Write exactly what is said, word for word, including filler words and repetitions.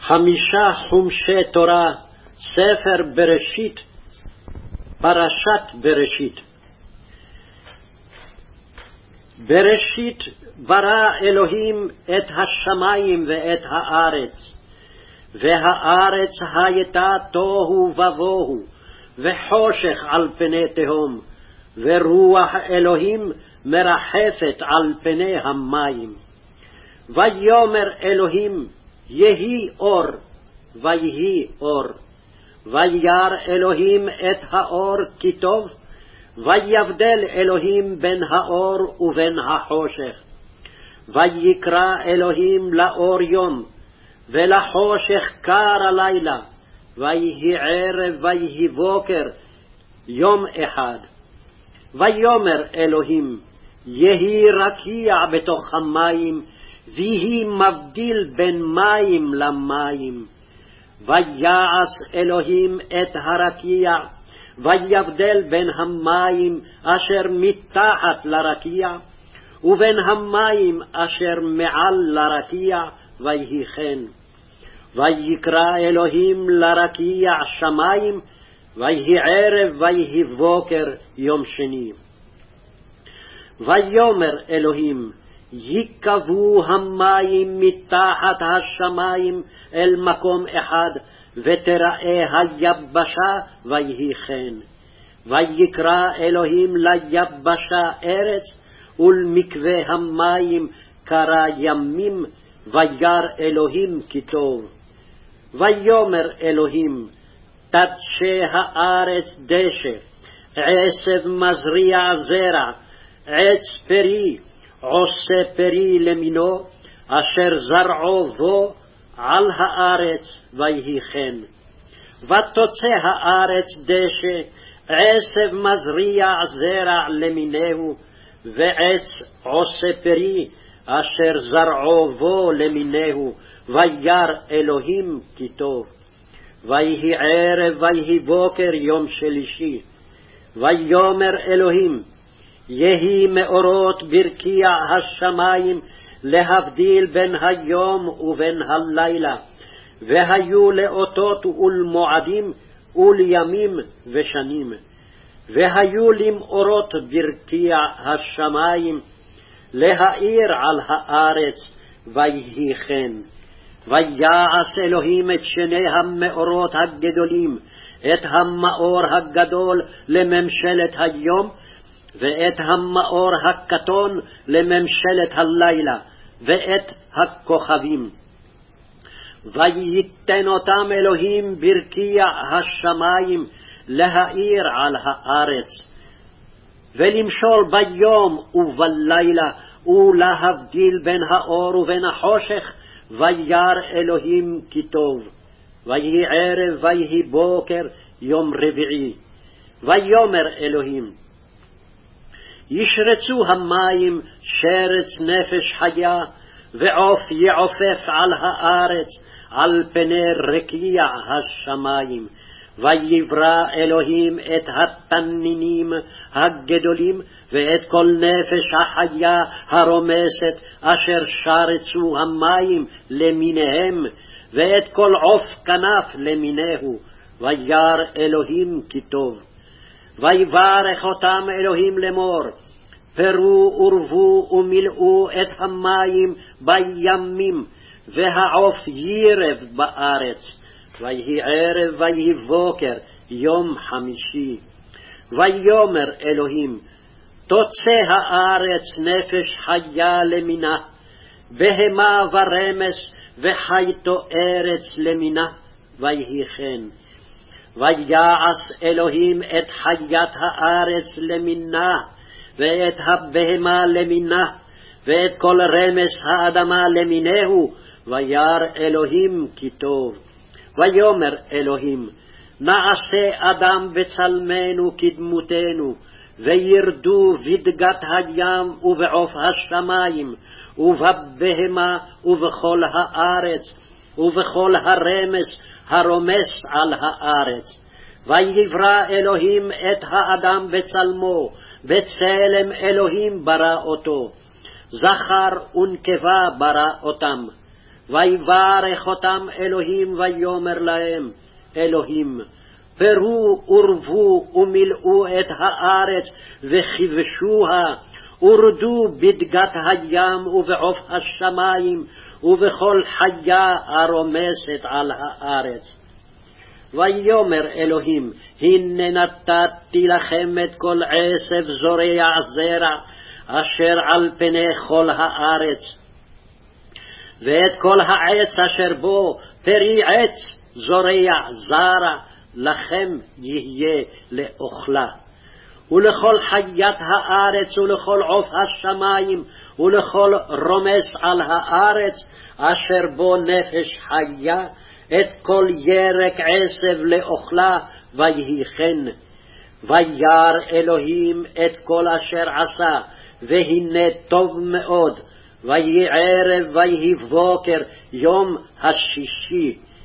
חמישה חומשי תורה, ספר בראשית, פרשת בראשית. בראשית ברא אלוהים את השמיים ואת הארץ, והארץ הייתה תוהו ובוהו, וחושך על פני תהום, ורוח אלוהים מרחפת על פני המים. ויאמר אלוהים, יהי אור, ויהי אור. וירא אלוהים את האור כי טוב, ויבדל אלוהים בין האור ובין החושך. ויקרא אלוהים לאור יום, ולחושך קר הלילה, ויהי ערב ויהי בוקר, יום אחד. ויאמר אלוהים, יהי רקיע בתוך המים, ויהי מבדיל בין מים למים. ויעש אלוהים את הרקיע, ויבדל בין המים אשר מתחת לרקיע, ובין המים אשר מעל לרקיע, ויהי כן. ויקרא אלוהים לרקיע שמים, ויהי ערב ויהי בוקר, יום שני. ויאמר אלוהים, יקבו המים מתחת השמיים אל מקום אחד, ותראה היבשה, ויהי כן. ויקרא אלוהים ליבשה ארץ, ולמקווה המים קרא ימים, וירא אלוהים כי טוב. ויאמר אלוהים, תדשה הארץ דשא, עשב מזריע זרע, עץ פרי עושה פרי למינו, אשר זרעו בו על הארץ, ויהי כן. ותוצא הארץ דשא, עשב מזריע זרע למיניהו, ועץ עושה פרי, אשר זרעו בו למיניהו, וירא אלוהים כי טוב. ויהי ערב ויהי בוקר, יום שלישי. ויאמר אלוהים, יהי מאורות ברקיע השמיים, להבדיל בין היום ובין הלילה, והיו לאותות ולמועדים ולימים ושנים. והיו למאורות ברקיע השמיים, להאיר על הארץ, ויהי כן. ויעש אלוהים את שני המאורות הגדולים, את המאור הגדול לממשלת היום, ואת המאור הקטון לממשלת הלילה, ואת הכוכבים. וייתן אותם אלוהים ברקיע השמיים, להאיר על הארץ, ולמשול ביום ובלילה, ולהבדיל בין האור ובין החושך, וירא אלוהים כי טוב. ויהי ערב ויהי בוקר, יום רביעי. ויאמר אלוהים, ישרצו המים שרץ נפש חיה, ועוף יעופף על הארץ, על פני רקיע השמיים. ויברא אלוהים את התנינים הגדולים, ואת כל נפש החיה הרומסת, אשר שרצו המים למיניהם, ואת כל עוף כנף למיניהו. וירא אלוהים כי טוב. ויברך אותם אלוהים לאמור, פרו ורבו ומילאו את המים בימים, והעוף יירב בארץ. ויהי ערב ויהי בוקר, יום חמישי. ויאמר אלוהים, תוצא הארץ נפש חיה למינה, בהמה ורמס וחייתו ארץ למינה, ויהי כן. ויעש אלוהים את חיית הארץ למינה, ואת הבהמה למינה, ואת כל רמס האדמה למיניהו, וירא אלוהים כי טוב. ויאמר אלוהים, נעשה אדם בצלמנו כדמותנו, וירדו בדגת הים ובעוף השמיים, ובבהמה ובכל הארץ, ובכל הרמס הרומס על הארץ. ויברא אלוהים את האדם בצלמו, בצלם אלוהים ברא אותו, זכר ונקבה ברא אותם. ויברך אותם אלוהים ויאמר להם אלוהים, פרו ורבו ומילאו את הארץ וכבשוה, ורדו בדגת הים ובעוף השמים ובכל חיה הרומסת על הארץ. ויאמר אלוהים, הנה נתתי לכם את כל עשב זורע זרע אשר על פני כל הארץ, ואת כל העץ אשר בו פרי עץ זורע זרע לכם יהיה לאוכלה, ולכל חיית הארץ ולכל עוף השמים ולכל רומס על הארץ אשר בו נפש חיה, את כל ירק עשב לאוכלה. ויהי כן. וירא אלוהים את כל אשר עשה, והנה טוב מאוד. ויהי ערב ויהי בוקר יום השישי.